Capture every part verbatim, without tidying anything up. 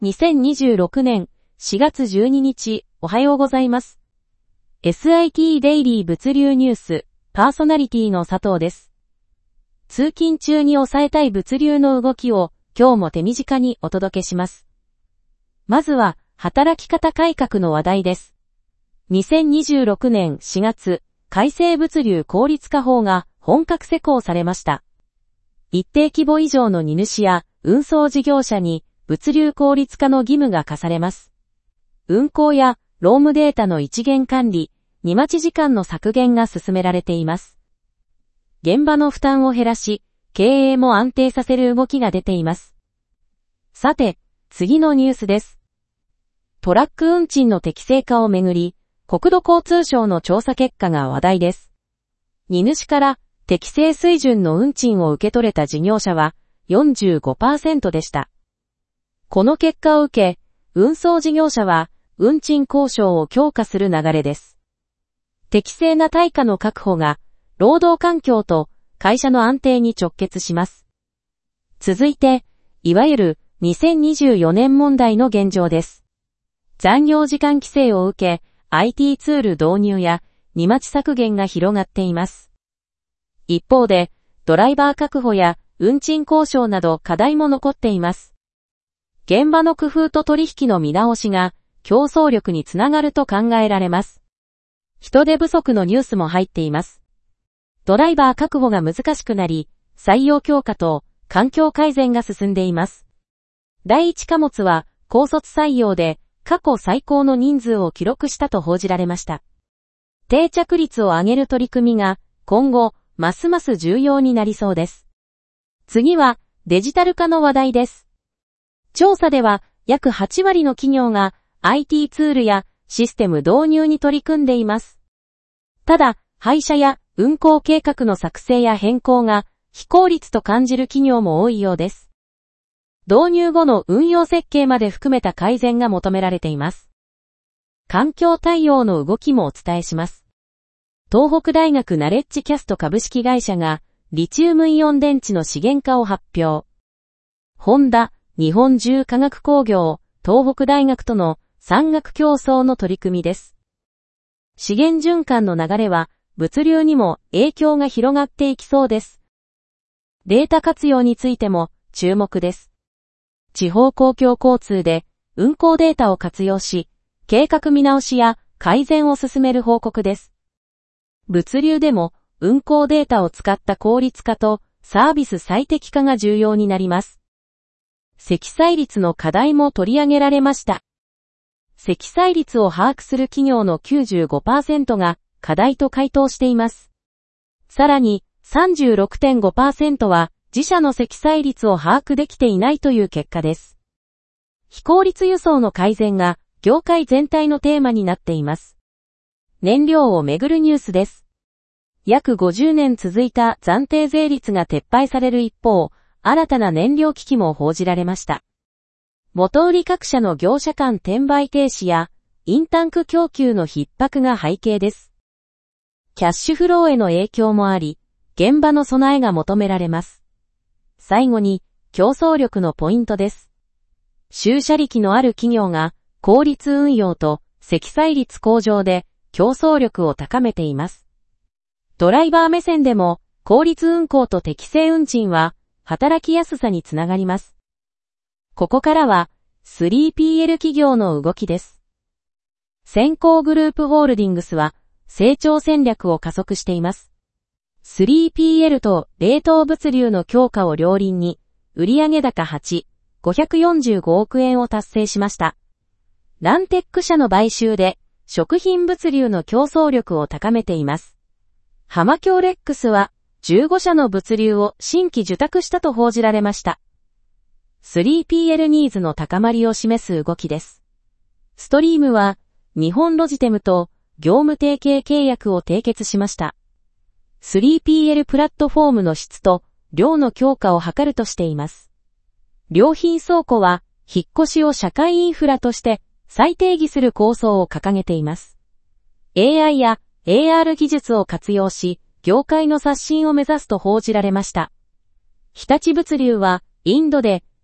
にせんにじゅうろくねんしがつじゅうににち、おはようございます。エスアイティー デイリー物流ニュース、パーソナリティの佐藤です。通勤中に抑えたい物流の動きを今日も手短にお届けします。まずは、働き方改革の話題です。にせんにじゅうろくねんしがつ、改正物流効率化法が本格施行されました。一定規模以上の荷主や運送事業者に物流効率化の義務が課されます。運行や労務データの一元管理、荷待ち時間の削減が進められています。現場の負担を減らし、経営も安定させる動きが出ています。さて、次のニュースです。トラック運賃の適正化をめぐり、国土交通省の調査結果が話題です。荷主から適正水準の運賃を受け取れた事業者は よんじゅうごパーセント でした。この結果を受け、運送事業者は運賃交渉を強化する流れです。適正な対価の確保が労働環境と会社の安定に直結します。続いて、いわゆるにせんにじゅうよねん問題の現状です。残業時間規制を受け、アイティー ツール導入や荷待ち削減が広がっています。一方で、ドライバー確保や運賃交渉など課題も残っています。現場の工夫と取引の見直しが競争力につながると考えられます。人手不足のニュースも入っています。ドライバー確保が難しくなり、採用強化と環境改善が進んでいます。第一貨物は高卒採用で過去最高の人数を記録したと報じられました。定着率を上げる取り組みが今後ますます重要になりそうです。次はデジタル化の話題です。調査では約はちわりの企業が アイティー ツールやシステム導入に取り組んでいます。ただ、配車や運行計画の作成や変更が非効率と感じる企業も多いようです。導入後の運用設計まで含めた改善が求められています。環境対応の動きもお伝えします。東北大学ナレッジキャスト株式会社がリチウムイオン電池の資源化を発表。ホンダ、日本重化学工業、東北大学との産学競争の取り組みです。資源循環の流れは物流にも影響が広がっていきそうです。データ活用についても注目です。地方公共交通で運行データを活用し、計画見直しや改善を進める報告です。物流でも運行データを使った効率化とサービス最適化が重要になります。積載率の課題も取り上げられました。積載率を把握する企業の きゅうじゅうごパーセント が課題と回答しています。さらに さんじゅうろくてんごパーセント は自社の積載率を把握できていないという結果です。非効率輸送の改善が業界全体のテーマになっています。燃料をめぐるニュースです。約ごじゅうねん続いた暫定税率が撤廃される一方、新たな燃料危機も報じられました。元売り各社の業者間転売停止や、インタンク供給の逼迫が背景です。キャッシュフローへの影響もあり、現場の備えが求められます。最後に、競争力のポイントです。集車力のある企業が、効率運用と積載率向上で競争力を高めています。ドライバー目線でも、効率運行と適正運賃は、働きやすさにつながります。ここからは スリーピーエル 企業の動きです。センコーグループホールディングスは成長戦略を加速しています。スリーピーエル と冷凍物流の強化を両輪に売上高はち、ごひゃくよんじゅうごおくえんを達成しました。ランテック社の買収で食品物流の競争力を高めています。ハマキョーレックスはじゅうごしゃの物流を新規受託したと報じられました。スリーピーエル ニーズの高まりを示す動きです。ストリームは日本ロジテムと業務提携契約を締結しました。スリーピーエル プラットフォームの質と量の強化を図るとしています。良品倉庫は引っ越しを社会インフラとして再定義する構想を掲げています。エーアイ や エーアール 技術を活用し、業界の刷新を目指すと報じられました。日立物流はインドで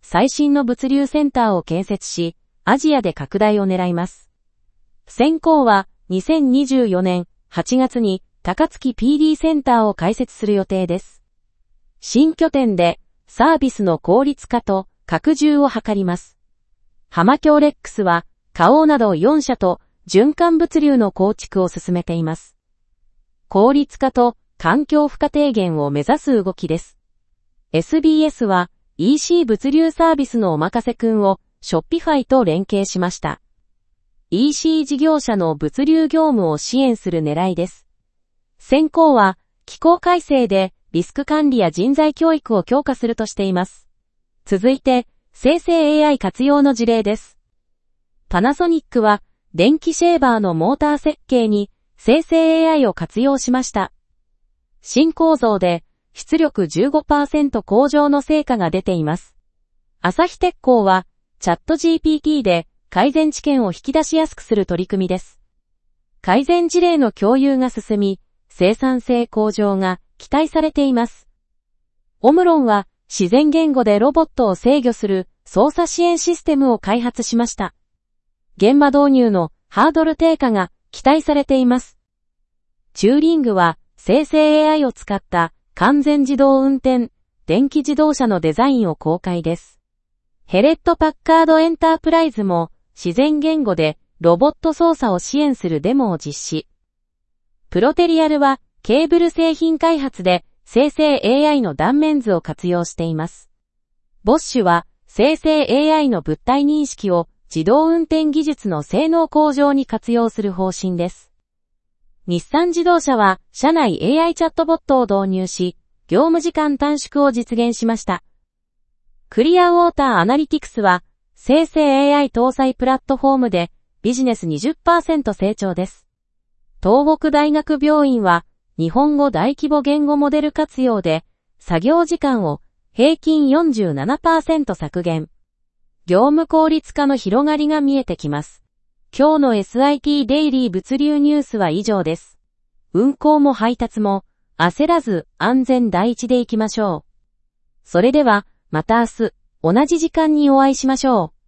最新の物流センターを建設し、アジアで拡大を狙います。センコーはにせんにじゅうよねんはちがつに高槻 ピーディー センターを開設する予定です。新拠点でサービスの効率化と拡充を図ります。浜京レックスは花王などよんしゃと循環物流の構築を進めています。効率化と環境負荷低減を目指す動きです。エスビーエス は イーシー 物流サービスのおまかせくんをショッピファイと連携しました。イーシー 事業者の物流業務を支援する狙いです。センコーは機構改正でリスク管理や人材教育を強化するとしています。続いて、生成 エーアイ 活用の事例です。パナソニックは電気シェーバーのモーター設計に生成 エーアイ を活用しました。新構造で出力 じゅうごパーセント 向上の成果が出ています。朝日鉄工はチャット ジーピーティー で改善知見を引き出しやすくする取り組みです。改善事例の共有が進み、生産性向上が期待されています。オムロンは自然言語でロボットを制御する操作支援システムを開発しました。現場導入のハードル低下が期待されています。チューリングは生成 エーアイ を使った完全自動運転、電気自動車のデザインを公開です。ヘレットパッカードエンタープライズも自然言語でロボット操作を支援するデモを実施。プロテリアルはケーブル製品開発で生成 エーアイ の断面図を活用しています。ボッシュは生成 エーアイ の物体認識を自動運転技術の性能向上に活用する方針です。日産自動車は社内 エーアイ チャットボットを導入し、業務時間短縮を実現しました。クリアウォーターアナリティクスは生成 エーアイ 搭載プラットフォームでビジネス にじゅっパーセント 成長です。東北大学病院は日本語大規模言語モデル活用で作業時間を平均 よんじゅうななパーセント 削減。業務効率化の広がりが見えてきます。今日の エスアイティー デイリー物流ニュースは以上です。運行も配達も焦らず安全第一でいきましょう。それではまた明日同じ時間にお会いしましょう。